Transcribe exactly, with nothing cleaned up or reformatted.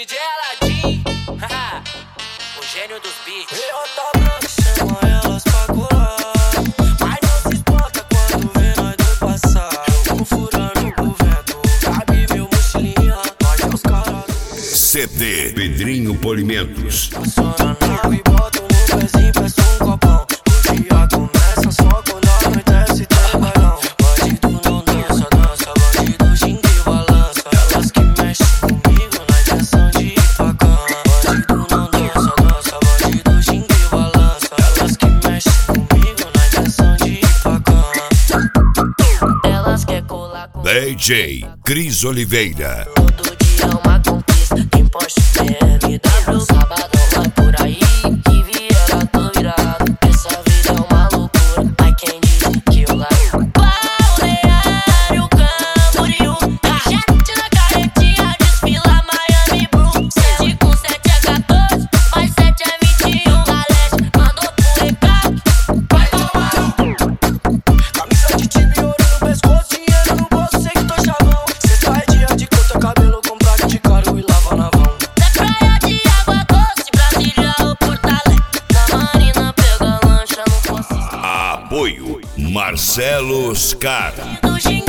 D J Aladim, o gênio dos beats. E outra branca chama elas pra colar, mas não se espanta quando vê nós do passar. Jogo furando o vento, cabe meu mochilinha, nós é os caras do C D Pedrinho Polimentos. Passando na água e boto no pezinho, peço um copão. O dia começa só quando anoitece, tem bailão. Bandido não dança, dança, bandido xinga e balança. Elas que mexem comigo na intenção de ir pra cama. Bandido não dança, dança, bandido xinga e balança. Elas que mexem comigo na intenção de ir pra cama. Elas quer colar com D J Cris Oliveira. todo dia uma conquista, tem Porsche, B M W, sabadão vai por aí. Que Viera, tô virado, essa vida é uma loucura. Ai, quem disse que eu largo? Balneário Camboriú, cachete na carretinha, desfila Miami Blue. Sete com sete é quatorze, mais sete é vinte e um. Na leste, mandou pro recado, vai tomar. Camisa de time, ouro no pescoço, dinheiro no bolso, sei que tô chavão. Sexta é dia de conta, cabelo com praga de caro e lava na vão. Da praia de água doce, Brasília ou Porto Alegre. Na marina pega lancha, não fosse Apoio Marcelo Oscar. do